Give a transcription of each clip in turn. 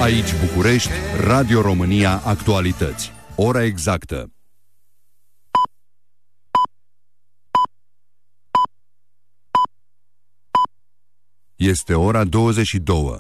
Aici București, Radio România Actualități. Ora exactă. Este ora 22.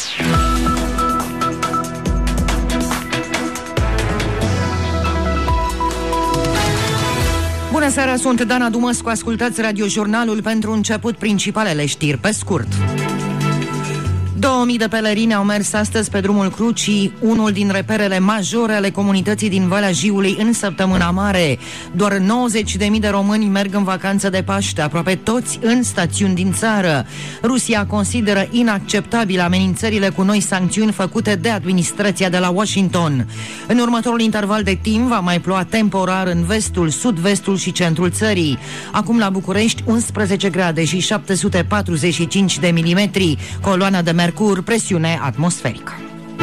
Bună seara, sunt Dana Dumăscu, ascultați radiojurnalul pentru început principalele știri pe scurt. 2000 de pelerini au mers astăzi pe drumul Crucii, unul din reperele majore ale comunității din Valea Jiului în săptămâna mare. Doar 90.000 de români merg în vacanță de Paște, aproape toți în stațiuni din țară. Rusia consideră inacceptabile amenințările cu noi sancțiuni făcute de administrația de la Washington. În următorul interval de timp va mai ploua temporar în vestul, sud-vestul și centrul țării. Acum la București 11 grade și 745 de milimetri, coloana de mercur, presiune atmosferică.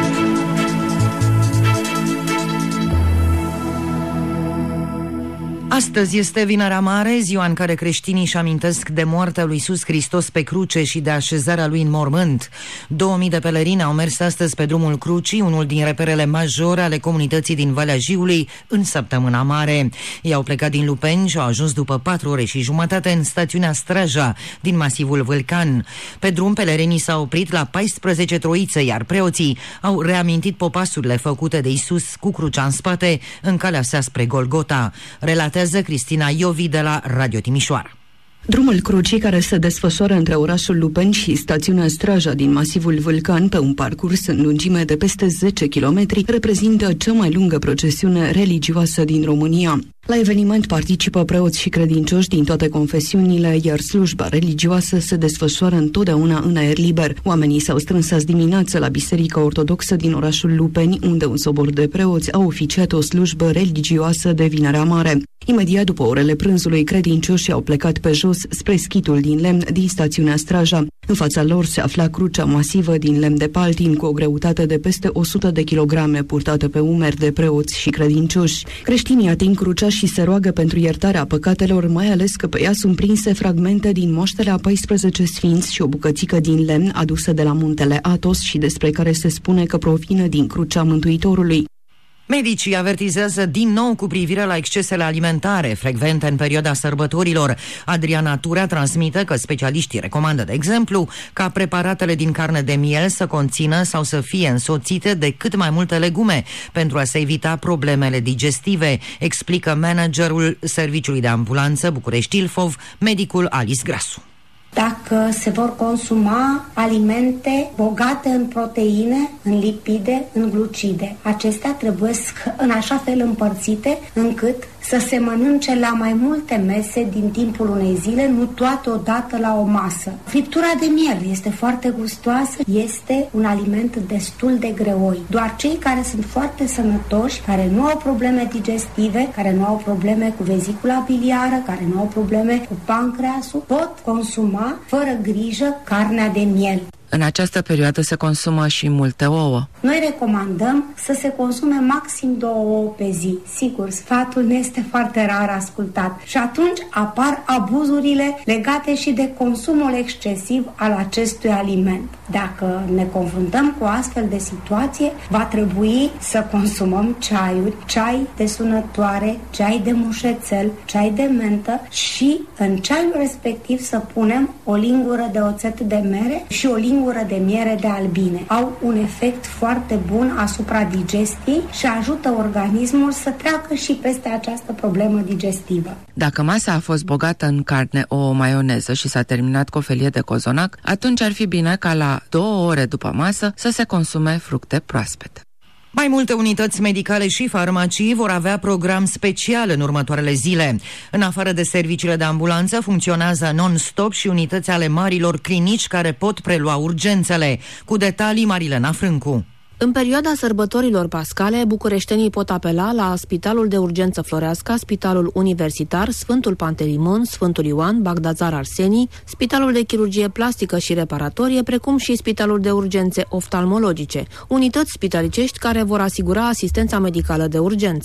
Astăzi este Vinerea Mare, ziua în care creștinii își amintesc de moartea lui Iisus Hristos pe cruce și de așezarea lui în mormânt. 2000 de pelerini au mers astăzi pe drumul Crucii, unul din reperele majore ale comunității din Valea Jiului, în săptămâna mare. Ei au plecat din Lupeni și au ajuns după 4 ore și jumătate în stațiunea Straja, din masivul Vâlcan. Pe drum, pelerinii s-au oprit la 14 troițe, iar preoții au reamintit popasurile făcute de Iisus cu crucea în spate, în calea sa spre Golgota. Relatează Cristina Iovi de la Radio Timișoara. Drumul Crucii, care se desfășoară între orașul Lupeni și stațiunea Straja din masivul Vâlcan, pe un parcurs în lungime de peste 10 km, reprezintă cea mai lungă procesiune religioasă din România. La eveniment participă preoți și credincioși din toate confesiunile, iar slujba religioasă se desfășoară întotdeauna în aer liber. Oamenii s-au strâns azi dimineață la Biserica Ortodoxă din orașul Lupeni, unde un sobor de preoți a oficiat o slujbă religioasă de Vinerea Mare. Imediat după orele prânzului, credincioșii au plecat pe jos spre schitul din lemn din stațiunea Straja. În fața lor se afla crucea masivă din lemn de paltin cu o greutate de peste 100 de kilograme purtată pe umeri de preoți și credincioși. Creștinii ating crucea și se roagă pentru iertarea păcatelor, mai ales că pe ea sunt prinse fragmente din moaștele a 14 sfinți și o bucățică din lemn adusă de la muntele Athos și despre care se spune că provine din crucea Mântuitorului. Medicii avertizează din nou cu privire la excesele alimentare frecvente în perioada sărbătorilor. Adriana Turea transmite că specialiștii recomandă, de exemplu, ca preparatele din carne de miel să conțină sau să fie însoțite de cât mai multe legume pentru a se evita problemele digestive, explică managerul Serviciului de Ambulanță București-Ilfov, medicul Alice Grasu. Dacă se vor consuma alimente bogate în proteine, în lipide, în glucide, acestea trebuie în așa fel împărțite încât să se mănânce la mai multe mese din timpul unei zile, nu toate odată la o masă. Friptura de miel este foarte gustoasă, este un aliment destul de greoi. Doar cei care sunt foarte sănătoși, care nu au probleme digestive, care nu au probleme cu vezicula biliară, care nu au probleme cu pancreasul, pot consuma fără grijă carnea de miel. În această perioadă se consumă și multe ouă. Noi recomandăm să se consume maxim 2 ouă pe zi. Sigur, sfatul nu este foarte rar ascultat și atunci apar abuzurile legate și de consumul excesiv al acestui aliment. Dacă ne confruntăm cu o astfel de situație, va trebui să consumăm ceaiuri, ceai de sunătoare, ceai de mușețel, ceai de mentă și în ceaiul respectiv să punem o lingură de oțet de mere și o lingură de miere de albine. Au un efect foarte bun asupra digestiei și ajută organismul să treacă și peste această problemă digestivă. Dacă masa a fost bogată în carne, ouă, maioneză și s-a terminat cu o felie de cozonac, atunci ar fi bine ca la 2 ore după masă să se consume fructe proaspete. Mai multe unități medicale și farmacii vor avea program special în următoarele zile. În afară de serviciile de ambulanță, funcționează non-stop și unități ale marilor clinici care pot prelua urgențele. Cu detalii, Marilena Frâncu. În perioada sărbătorilor pascale, bucureștenii pot apela la Spitalul de Urgență Floreasca, Spitalul Universitar, Sfântul Pantelimon, Sfântul Ioan, Bagdazar Arsenii, Spitalul de Chirurgie Plastică și Reparatorie, precum și Spitalul de Urgențe Oftalmologice, unități spitalicești care vor asigura asistența medicală de urgență.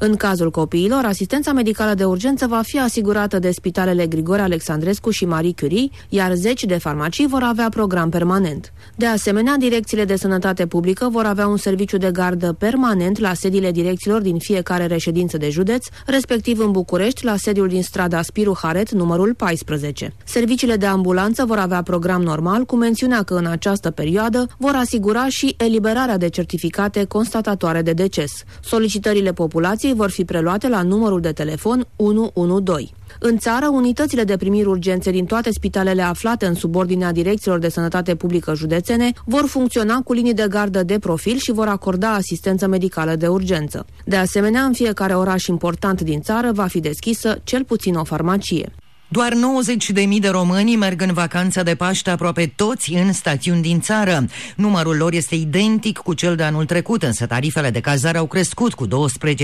În cazul copiilor, asistența medicală de urgență va fi asigurată de spitalele Grigore Alexandrescu și Marie Curie, iar 10 de farmacii vor avea program permanent. De asemenea, direcțiile de sănătate publică vor avea un serviciu de gardă permanent la sediile direcțiilor din fiecare reședință de județ, respectiv în București, la sediul din strada Spiru Haret, numărul 14. Serviciile de ambulanță vor avea program normal, cu mențiunea că în această perioadă vor asigura și eliberarea de certificate constatatoare de deces. Solicitările populației vor fi preluate la numărul de telefon 112. În țară, unitățile de primiri urgențe din toate spitalele aflate în subordinea direcțiilor de sănătate publică județene vor funcționa cu linii de gardă de profil și vor acorda asistență medicală de urgență. De asemenea, în fiecare oraș important din țară va fi deschisă cel puțin o farmacie. Doar 90.000 de români merg în vacanța de Paște, aproape toți în stațiuni din țară. Numărul lor este identic cu cel de anul trecut, însă tarifele de cazare au crescut cu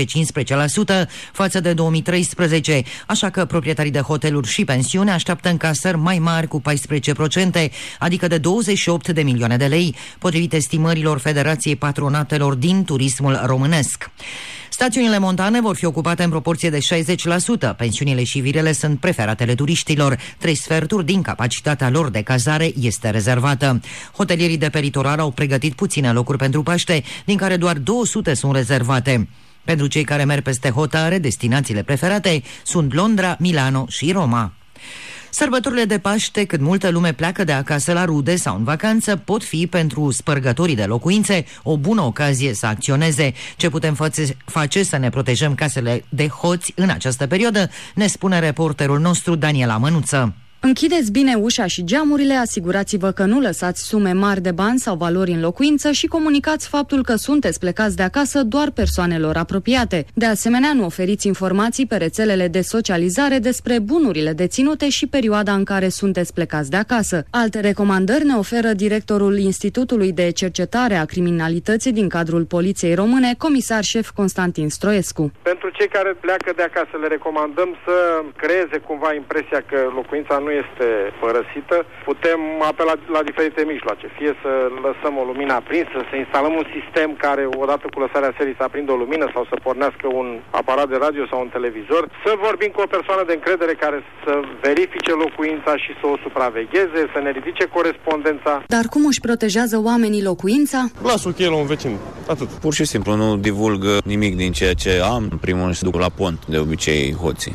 12-15% față de 2013, așa că proprietarii de hoteluri și pensiuni așteaptă încasări mai mari cu 14%, adică de 28 de milioane de lei, potrivit estimărilor Federației Patronatelor din turismul românesc. Stațiunile montane vor fi ocupate în proporție de 60%. Pensiunile și virele sunt preferatele turiștilor. 3/4 din capacitatea lor de cazare este rezervată. Hotelierii de pe litoral au pregătit puține locuri pentru Paște, din care doar 200 sunt rezervate. Pentru cei care merg peste hotare, destinațiile preferate sunt Londra, Milano și Roma. Sărbătorile de Paște, când multă lume pleacă de acasă la rude sau în vacanță, pot fi pentru spărgătorii de locuințe o bună ocazie să acționeze. Ce putem face să ne protejăm casele de hoți în această perioadă, ne spune reporterul nostru Daniela Mănuță. Închideți bine ușa și geamurile, asigurați-vă că nu lăsați sume mari de bani sau valori în locuință și comunicați faptul că sunteți plecați de acasă doar persoanelor apropiate. De asemenea, nu oferiți informații pe rețelele de socializare despre bunurile deținute și perioada în care sunteți plecați de acasă. Alte recomandări ne oferă directorul Institutului de Cercetare a Criminalității din cadrul Poliției Române, comisar șef Constantin Stroescu. Pentru cei care pleacă de acasă le recomandăm să creeze cumva impresia că locuința nu este părăsită. Putem apela la diferite mijloace, fie să lăsăm o lumină aprinsă, să instalăm un sistem care odată cu lăsarea serii să aprindă o lumină sau să pornească un aparat de radio sau un televizor, să vorbim cu o persoană de încredere care să verifice locuința și să o supravegheze, să ne ridice corespondența. Dar cum își protejează oamenii locuința? Las o cheie la un vecin, atât. Pur și simplu nu divulg nimic din ceea ce am. În primul rând se duc la pont, de obicei hoții.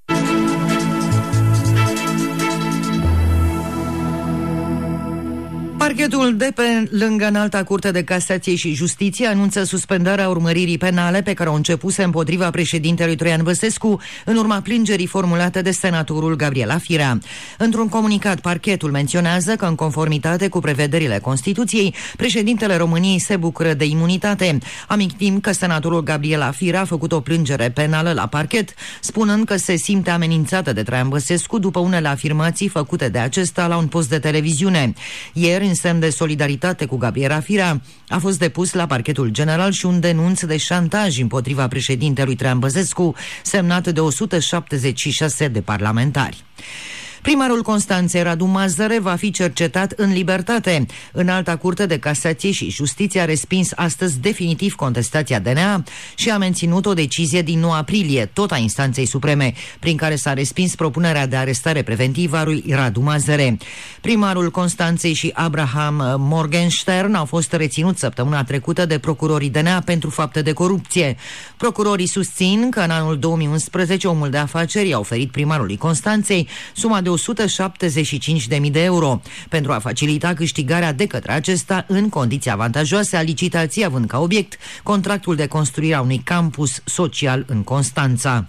Parchetul de pe lângă Înalta Curte de Casație și Justiție anunță suspendarea urmăririi penale pe care o începuse împotriva președintelui Traian Băsescu în urma plângerii formulate de senatorul Gabriela Firea. Într-un comunicat, parchetul menționează că în conformitate cu prevederile Constituției, președintele României se bucură de imunitate. Amintim că senatorul Gabriela Firea a făcut o plângere penală la parchet, spunând că se simte amenințată de Traian Băsescu după unele afirmații făcute de acesta la un post de televiziune. Ieri, în semn de solidaritate cu Gabriela Firea, a fost depus la parchetul general și un denunț de șantaj împotriva președintelui Traian Băsescu, semnat de 176 de parlamentari. Primarul Constanței, Radu Mazăre, va fi cercetat în libertate. Înalta Curte de Casație și Justiție a respins astăzi definitiv contestația DNA și a menținut o decizie din 9 aprilie, tot a Instanței Supreme, prin care s-a respins propunerea de arestare preventivă a lui Radu Mazăre. Primarul Constanței și Abraham Morgenstern au fost reținuți săptămâna trecută de procurorii DNA pentru fapte de corupție. Procurorii susțin că în anul 2011 omul de afaceri a oferit primarului Constanței suma de 175.000 de euro pentru a facilita câștigarea de către acesta în condiții avantajoase a licitației, având ca obiect contractul de construire a unui campus social în Constanța.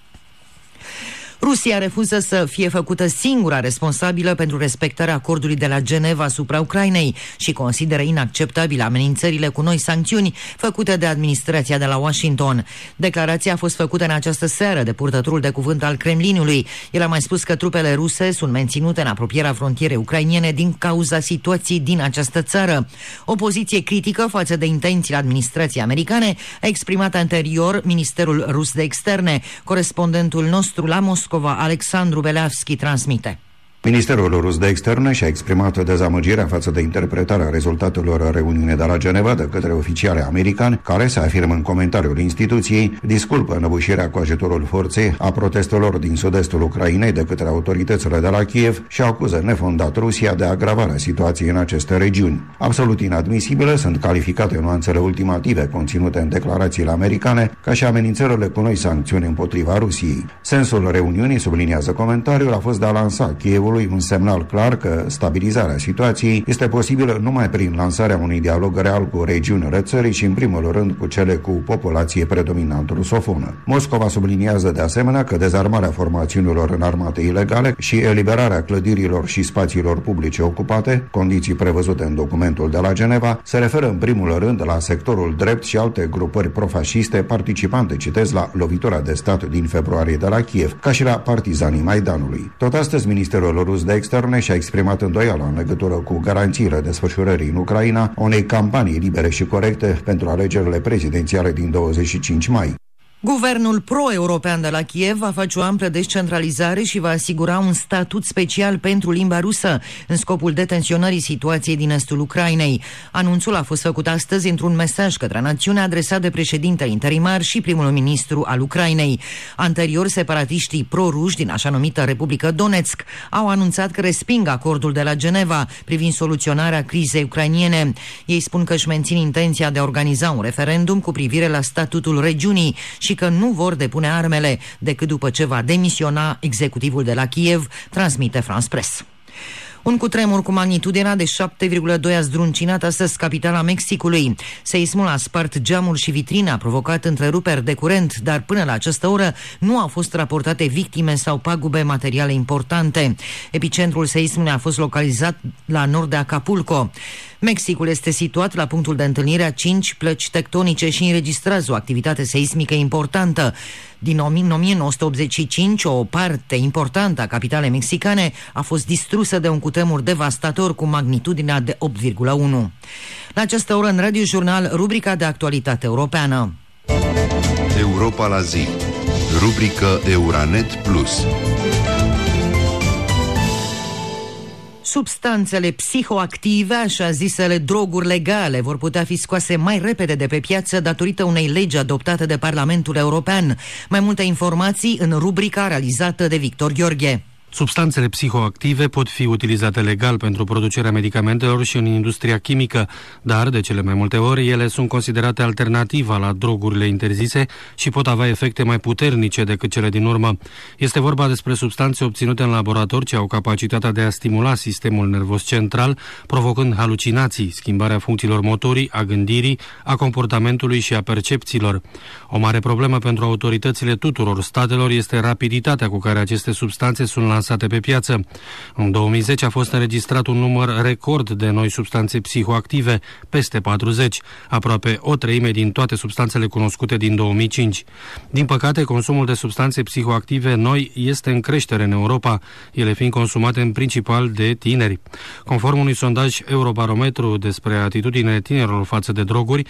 Rusia refuză să fie făcută singura responsabilă pentru respectarea acordului de la Geneva asupra Ucrainei și consideră inacceptabile amenințările cu noi sancțiuni făcute de administrația de la Washington. Declarația a fost făcută în această seară de purtătorul de cuvânt al Kremlinului. El a mai spus că trupele ruse sunt menținute în apropierea frontierei ucrainene din cauza situației din această țară. O poziție critică față de intențiile administrației americane a exprimat anterior Ministerul Rus de Externe. Corespondentul nostru la Moscova, Alexandru Beleavski, transmite. Ministerul rus de externe și-a exprimat dezamăgirea față de interpretarea rezultatelor reuniunii de la Geneva de către oficiali americani, care, se afirmă în comentariul instituției, disculpă înăbușirea cu ajutorul forței a protestelor din sud-estul Ucrainei de către autoritățile de la Kiev și acuză nefondat Rusia de agravarea situației în aceste regiuni. Absolut inadmisibile sunt calificate nuanțele ultimative conținute în declarațiile americane ca și amenințările cu noi sancțiuni împotriva Rusiei. Sensul reuniunii, subliniază comentariul, a fost de a lansa Kievului un semnal clar că stabilizarea situației este posibilă numai prin lansarea unui dialog real cu regiunile țării și în primul rând cu cele cu populație predominant rusofonă. Moscova subliniază de asemenea că dezarmarea formațiunilor înarmate ilegale și eliberarea clădirilor și spațiilor publice ocupate, condiții prevăzute în documentul de la Geneva, se referă în primul rând la sectorul drept și alte grupări profasciste participante, citez, la lovitura de stat din februarie de la Kiev, ca și la partizanii Maidanului. Tot astăzi, Ministerul rus de externe și-a exprimat îndoială în legătură cu garanțiile desfășurării în Ucraina unei campanii libere și corecte pentru alegerile prezidențiale din 25 mai. Guvernul pro-european de la Kiev va face o amplă descentralizare și va asigura un statut special pentru limba rusă, în scopul detenționării situației din estul Ucrainei. Anunțul a fost făcut astăzi într-un mesaj către națiune adresat de președintele interimar și primul ministru al Ucrainei. Anterior, separatiștii pro-ruși din așa numită Republică Donetsk au anunțat că resping acordul de la Geneva privind soluționarea crizei ucrainiene. Ei spun că își mențin intenția de a organiza un referendum cu privire la statutul regiunii și că nu vor depune armele decât după ce va demisiona executivul de la Kiev, transmite France Press. Un cutremur cu magnitudinea de 7,2 a zdruncinat astăzi capitala Mexicului. Seismul a spart geamuri și vitrine, a provocat întreruperi de curent, dar până la această oră nu au fost raportate victime sau pagube materiale importante. Epicentrul seismului a fost localizat la nord de Acapulco. Mexicul este situat la punctul de întâlnire a 5 plăci tectonice și înregistrează o activitate seismică importantă. Din 1985, o parte importantă a capitalei mexicane a fost distrusă de un cutremur devastator cu magnitudinea de 8,1. La această oră, în Radio Jurnal, rubrica de actualitate europeană. Europa la zi. Rubrică Euranet Plus. Substanțele psihoactive, așa zisele droguri legale, vor putea fi scoase mai repede de pe piață datorită unei legi adoptate de Parlamentul European. Mai multe informații în rubrica realizată de Victor Gheorghe. Substanțele psihoactive pot fi utilizate legal pentru producerea medicamentelor și în industria chimică, dar de cele mai multe ori ele sunt considerate alternativa la drogurile interzise și pot avea efecte mai puternice decât cele din urmă. Este vorba despre substanțe obținute în laborator ce au capacitatea de a stimula sistemul nervos central, provocând halucinații, schimbarea funcțiilor motorii, a gândirii, a comportamentului și a percepțiilor. O mare problemă pentru autoritățile tuturor statelor este rapiditatea cu care aceste substanțe sunt lansate pe piață. În 2010 a fost înregistrat un număr record de noi substanțe psihoactive, peste 40, aproape o treime din toate substanțele cunoscute din 2005. Din păcate, consumul de substanțe psihoactive noi este în creștere în Europa, ele fiind consumate în principal de tineri. Conform unui sondaj Eurobarometru despre atitudinile tinerilor față de droguri,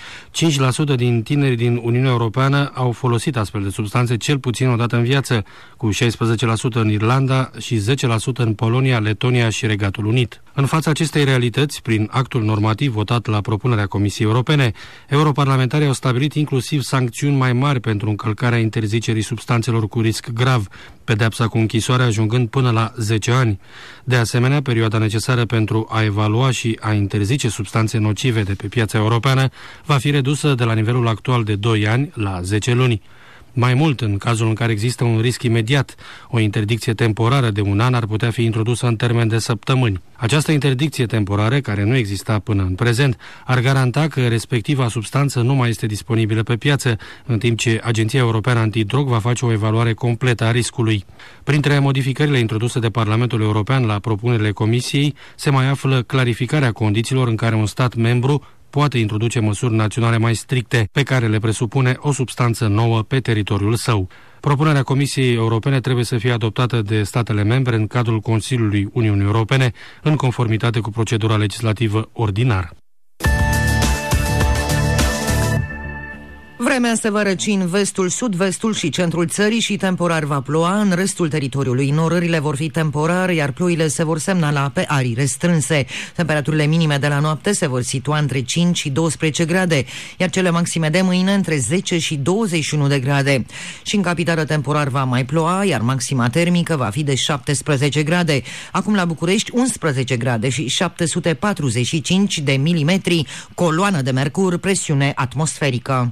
5% din tineri din Uniunea Europeană au folosit astfel de substanțe cel puțin o dată în viață, cu 16% în Irlanda și 10% în Polonia, Letonia și Regatul Unit. În fața acestei realități, prin actul normativ votat la propunerea Comisiei Europene, europarlamentarii au stabilit inclusiv sancțiuni mai mari pentru încălcarea interzicerii substanțelor cu risc grav, pedeapsa cu închisoare ajungând până la 10 ani. De asemenea, perioada necesară pentru a evalua și a interzice substanțe nocive de pe piața europeană va fi redusă de la nivelul actual de 2 ani la 10 luni. Mai mult, în cazul în care există un risc imediat, o interdicție temporară de 1 an ar putea fi introdusă în termen de săptămâni. Această interdicție temporară, care nu exista până în prezent, ar garanta că respectiva substanță nu mai este disponibilă pe piață, în timp ce Agenția Europeană Antidrog va face o evaluare completă a riscului. Printre modificările introduse de Parlamentul European la propunerile Comisiei se mai află clarificarea condițiilor în care un stat membru poate introduce măsuri naționale mai stricte, pe care le presupune o substanță nouă pe teritoriul său. Propunerea Comisiei Europene trebuie să fie adoptată de statele membre în cadrul Consiliului Uniunii Europene, în conformitate cu procedura legislativă ordinară. Vremea se va răci în vestul, sud-vestul și centrul țării și temporar va ploua. În restul teritoriului norările vor fi temporare, iar ploile se vor semnala pe arii restrânse. Temperaturile minime de la noapte se vor situa între 5 și 12 grade, iar cele maxime de mâine între 10 și 21 de grade. Și în capitală temporar va mai ploua, iar maxima termică va fi de 17 grade. Acum la București 11 grade și 745 de milimetri, coloană de mercur, presiune atmosferică.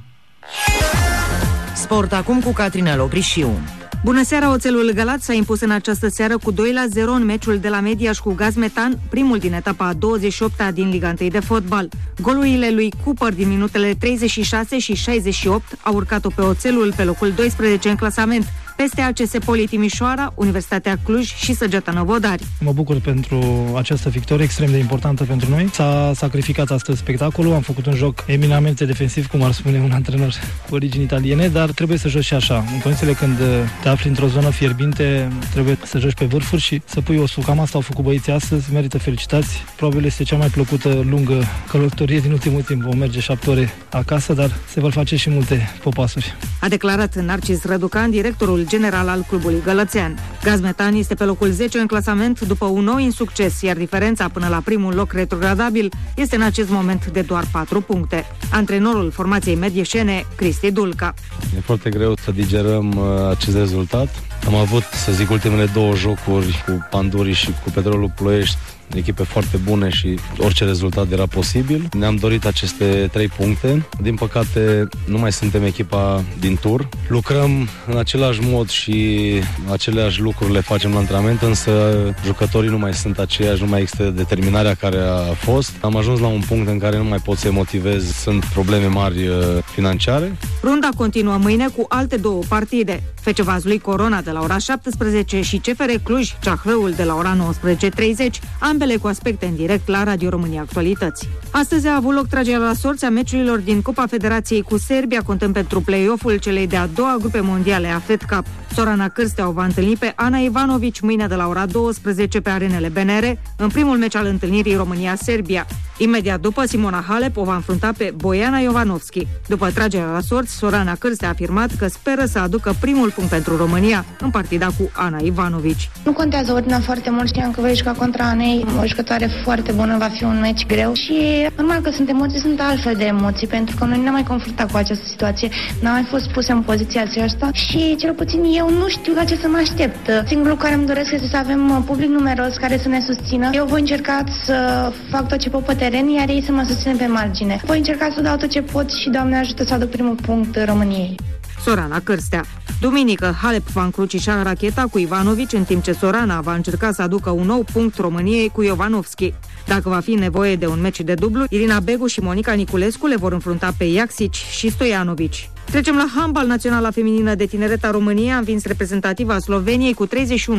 Sport acum cu Catrinel Oprișiu. Bună seara, Oțelul Galați s-a impus în această seară cu 2-0 în meciul de la Mediaș cu Gazmetan, primul din etapa a 28-a din Liga 1 de fotbal. Golurile lui Cooper din minutele 36 și 68 au urcat-o pe Oțelul pe locul 12 în clasament, peste ACS Poli Timișoara, Universitatea Cluj și Săgeata Năvodari. Mă bucur pentru această victorie extrem de importantă pentru noi. S-a sacrificat astăzi spectacolul, am făcut un joc eminamente defensiv, cum ar spune un antrenor cu origini italiene, dar trebuie să joci și așa. În condițiile când te afli într-o zonă fierbinte, trebuie să joci pe vârfuri și să pui osul. Cam asta au făcut băieții astăzi, merită felicitați. Probabil este cea mai plăcută lungă călătorie din ultimul timp. Vom merge 7 ore acasă, dar se vor face și multe popasuri. A declarat Narcis Răducan, directorul general al clubului gălățean. Gazmetan este pe locul 10 în clasament după un nou insucces, iar diferența până la primul loc retrogradabil este în acest moment de doar 4 puncte. Antrenorul formației medieșene, Cristi Dulca. E foarte greu să digerăm acest rezultat. Am avut, să zic, ultimele 2 jocuri cu Pandurii și cu Petrolul Ploiești, echipe foarte bune și orice rezultat era posibil. Ne-am dorit aceste 3 puncte. Din păcate, nu mai suntem echipa din tur. Lucrăm în același mod și aceleași lucruri le facem la antrenament, însă jucătorii nu mai sunt aceiași, nu mai există determinarea care a fost. Am ajuns la un punct în care nu mai pot să-i motivez, sunt probleme mari financiare. Runda continuă mâine cu alte 2 partide. FC Vaslui Corona de la ora 17 și CFR Cluj Ceahrăul de la ora 19:30, ambele cu aspecte în direct la Radio România Actualități. Astăzi a avut loc tragerea la sorți a meciurilor din Cupa Federației cu Serbia, contând pentru play-off-ul celei de-a 2-a grupe mondiale a Fed Cup. Sorana Cârstea o va întâlni pe Ana Ivanovici mâine de la ora 12 pe arenele BNR, în primul meci al întâlnirii România-Serbia. Imediat după, Simona Halep o va înfrunta pe Bojana Jovanovski. După tragerea la sorți, Sorana Cârstea a afirmat că speră să aducă primul punct pentru România în partida cu Ana Ivanovici. Nu contează ordinea foarte mult, știam că voi juca contra Anei, o jucătoare foarte bună, va fi un meci greu și normal că sunt emoții, sunt altfel de emoții, pentru că noi ne-am mai confruntat cu această situație, n-am mai fost puse în poziția aceasta și cel puțin eu nu știu la ce să mă aștept. Singurul lucru care îmi doresc este să avem public numeros care să ne susțină. Eu voi încerca să fac tot ce pot pe teren, iar ei să mă susțină pe margine. Voi încerca să dau tot ce pot și Doamne ajută să aduc primul punct României. Sorana Cârstea. Duminică, Halep va încrucișa racheta cu Ivanovici, în timp ce Sorana va încerca să aducă un nou punct României cu Jovanovski. Dacă va fi nevoie de un meci de dublu, Irina Begu și Monica Niculescu le vor înfrunta pe Iaxici și Stojanovici. Trecem la handbal. Naționala feminină de tineret a României a învins reprezentativa Sloveniei cu 31-29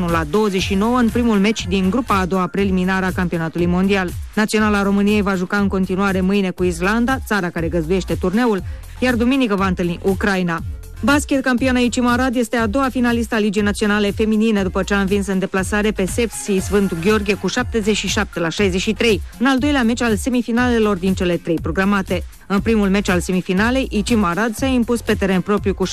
în primul meci din grupa a 2-a preliminară a campionatului mondial. Naționala României va juca în continuare mâine cu Islanda, țara care găzduiește turneul, iar duminică va întâlni Ucraina. Basket, campioana Icim Arad este a 2-a finalistă a Ligii Naționale Feminine după ce a învins în deplasare pe Sepsi Sfântul Gheorghe cu 77-63, în al doilea meci al semifinalelor din cele 3 programate. În primul meci al semifinalei, Icim Arad s-a impus pe teren propriu cu 74-55.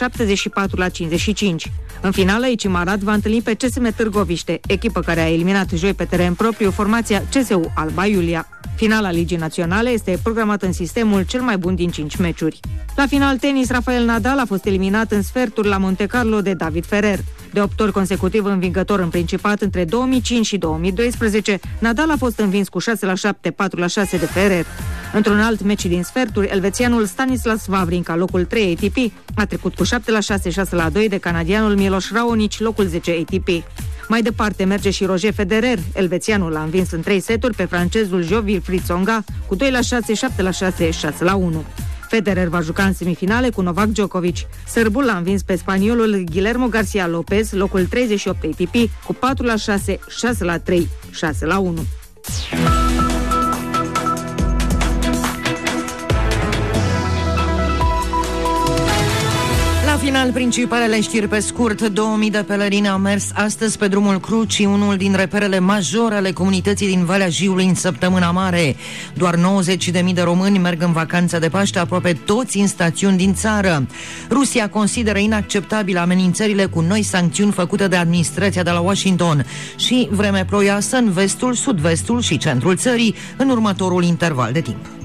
În finală, Icim Arad va întâlni pe CSM Târgoviște, echipă care a eliminat joi pe teren propriu formația CSU Alba Iulia. Finala Ligii Naționale este programată în sistemul cel mai bun din 5 meciuri. La final tenis, Rafael Nadal a fost eliminat în sferturi la Monte Carlo de David Ferrer. De 8 ori consecutiv învingător în Principat între 2005 și 2012, Nadal a fost învins cu 6-7, 4-6 de Ferrer. Într-un alt meci din sferturi, elvețianul Stanislas Wawrinka, locul 3 ATP, a trecut cu 7-6, 6-2 de canadianul Miloš Raonic, locul 10 ATP. Mai departe merge și Roger Federer. Elvețianul a învins în 3 seturi pe francezul Jo-Wilfried Tsonga cu 2-6, 7-6, 6-1. Federer va juca în semifinale cu Novak Djokovic. Sârbul a învins pe spaniolul Guillermo García López, locul 38 ATP, cu 4-6, 6-3, 6-1. La final final, principalele știri pe scurt. 2000 de pelerini au mers astăzi pe drumul Crucii, unul din reperele majore ale comunității din Valea Jiului în săptămâna mare. Doar 90.000 de români merg în vacanță de Paște, aproape toți în stațiuni din țară. Rusia consideră inacceptabile amenințările cu noi sancțiuni făcute de administrația de la Washington și vreme ploioasă în vestul, sud-vestul și centrul țării în următorul interval de timp.